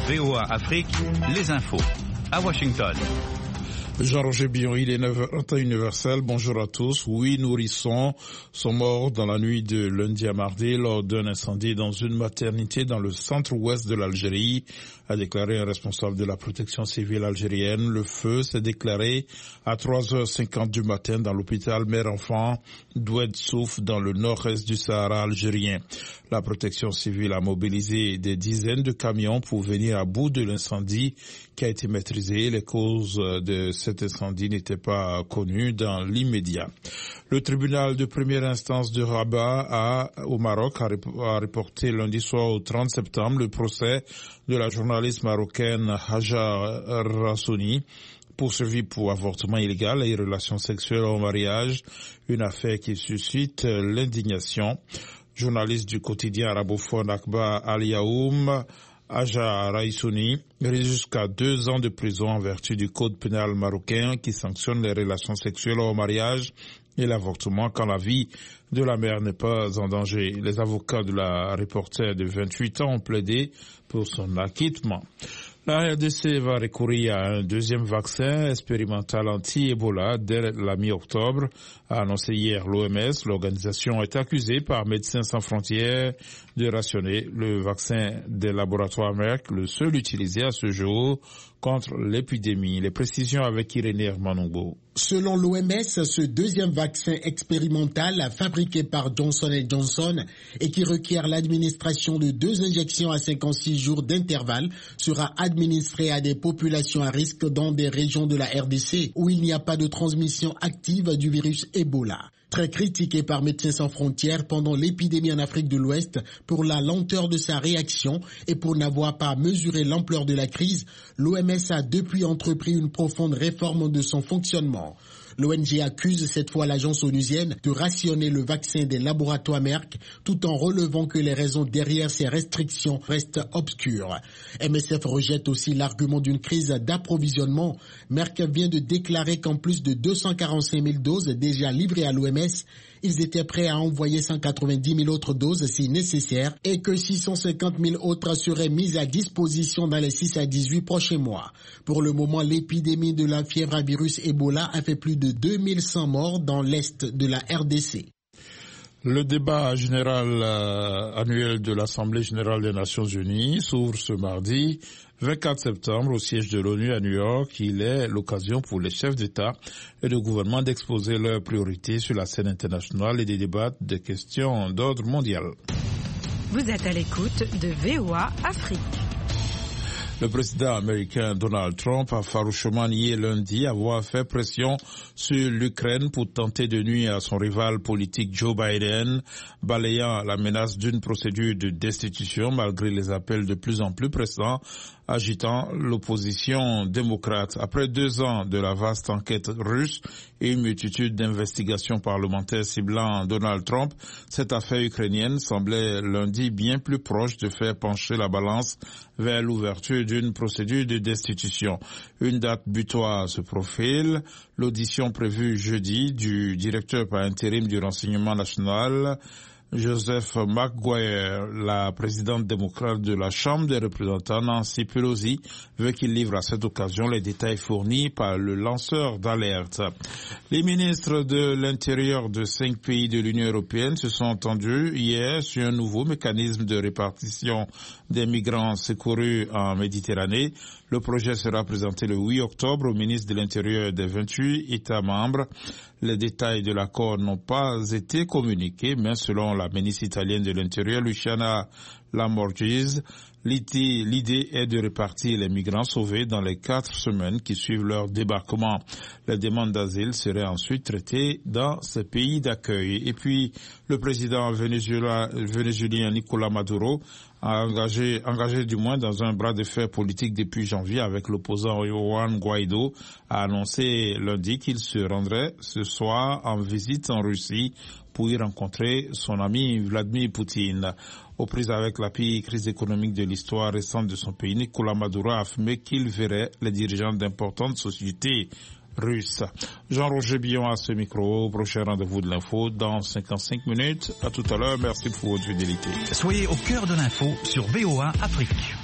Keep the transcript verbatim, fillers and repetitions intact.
V O A Afrique, les infos. À Washington. Jean-Roger Billon, il est neuf heures en temps universel. Bonjour à tous. Huit nourrissons sont morts dans la nuit de lundi à mardi lors d'un incendie dans une maternité dans le centre-ouest de l'Algérie, a déclaré un responsable de la protection civile algérienne. Le feu s'est déclaré à trois heures cinquante du matin dans l'hôpital mère-enfant d'Oued Souf dans le nord-est du Sahara algérien. La protection civile a mobilisé des dizaines de camions pour venir à bout de l'incendie qui a été maîtrisé. Les causes de cet incendie n'étaient pas connues dans l'immédiat. Le tribunal de première instance de Rabat a, au Maroc a reporté lundi soir au trente septembre le procès de la journaliste marocaine Haja Rassouni, poursuivie pour avortement illégal et relations sexuelles au mariage, une affaire qui suscite l'indignation. Journaliste du quotidien arabophone Akhbar Al-Yaoum, Haja Rassouni risque jusqu'à deux ans de prison en vertu du code pénal marocain qui sanctionne les relations sexuelles au mariage et l'avortement quand la vie de la mère n'est pas en danger. Les avocats de la reporter de vingt-huit ans ont plaidé pour son acquittement. La R D C va recourir à un deuxième vaccin expérimental anti-Ebola dès la mi-octobre, a annoncé hier l'O M S. L'organisation est accusée par Médecins sans frontières de rationner le vaccin des laboratoires Merck, le seul utilisé à ce jour contre l'épidémie. Les précisions avec Irénée Hermanongo. Selon l'O M S, ce deuxième vaccin expérimental fabriqué par Johnson and Johnson et qui requiert l'administration de deux injections à cinquante-six jours d'intervalle sera administré à des populations à risque dans des régions de la R D C où il n'y a pas de transmission active du virus Ebola. Très critiqué par Médecins sans frontières pendant l'épidémie en Afrique de l'Ouest pour la lenteur de sa réaction et pour n'avoir pas mesuré l'ampleur de la crise, l'O M S a depuis entrepris une profonde réforme de son fonctionnement. L'O N G accuse cette fois l'agence onusienne de rationner le vaccin des laboratoires Merck tout en relevant que les raisons derrière ces restrictions restent obscures. M S F rejette aussi l'argument d'une crise d'approvisionnement. Merck vient de déclarer qu'en plus de deux cent quarante-cinq mille doses déjà livrées à l'O M S, ils étaient prêts à envoyer cent quatre-vingt-dix mille autres doses si nécessaire et que six cent cinquante mille autres seraient mises à disposition dans les six à dix-huit prochains mois. Pour le moment, l'épidémie de la fièvre à virus Ebola a fait plus de deux mille cent morts dans l'est de la R D C. Le débat général euh, annuel de l'Assemblée générale des Nations unies s'ouvre ce mardi vingt-quatre septembre au siège de l'ONU à New York. Il est l'occasion pour les chefs d'État et de gouvernement d'exposer leurs priorités sur la scène internationale et de débattre des questions d'ordre mondial. Vous êtes à l'écoute de V O A Afrique. Le président américain Donald Trump a farouchement nié lundi avoir fait pression sur l'Ukraine pour tenter de nuire à son rival politique Joe Biden, balayant la menace d'une procédure de destitution malgré les appels de plus en plus pressants agitant l'opposition démocrate. Après deux ans de la vaste enquête russe et une multitude d'investigations parlementaires ciblant Donald Trump, cette affaire ukrainienne semblait lundi bien plus proche de faire pencher la balance vers l'ouverture d'une procédure de destitution. Une date butoir se profile, l'audition prévue jeudi du directeur par intérim du renseignement national, Joseph McGuire, la présidente démocrate de la Chambre des représentants, Nancy Pelosi, veut qu'il livre à cette occasion les détails fournis par le lanceur d'alerte. Les ministres de l'Intérieur de cinq pays de l'Union européenne se sont entendus hier sur un nouveau mécanisme de répartition des migrants secourus en Méditerranée. Le projet sera présenté le huit octobre au ministre de l'Intérieur des vingt-huit États membres. Les détails de l'accord n'ont pas été communiqués, mais selon la ministre italienne de l'Intérieur, Luciana Lamorgese, l'idée est de répartir les migrants sauvés dans les quatre semaines qui suivent leur débarquement. Les demandes d'asile seraient ensuite traitées dans ces pays d'accueil. Et puis, le président vénézuélien Nicolás Maduro a engagé, engagé du moins dans un bras de fer politique depuis janvier avec l'opposant Juan Guaido, a annoncé lundi qu'il se rendrait ce soir en visite en Russie pour y rencontrer son ami Vladimir Poutine. Aux prises avec la pire crise économique de l'histoire récente de son pays, Nicolás Maduro a affirmé qu'il verrait les dirigeants d'importantes sociétés russes. Jean-Roger Billon à ce micro. Prochain rendez-vous de l'info dans cinquante-cinq minutes. À tout à l'heure. Merci pour votre fidélité. Soyez au cœur de l'info sur V O A Afrique.